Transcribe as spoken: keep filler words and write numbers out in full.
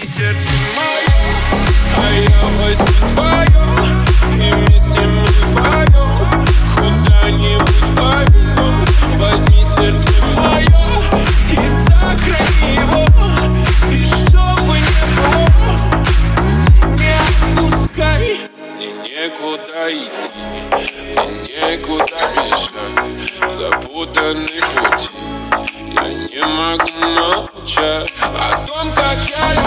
Сердце мое, а я возьму твое, и вместе мы вдвоем куда-нибудь пойдем. Возьми сердце мое и сохрани его, и чтобы не было, не отпускай. Мне некуда идти, мне некуда бежать, запутанный путь. Я не могу молчать о том, как я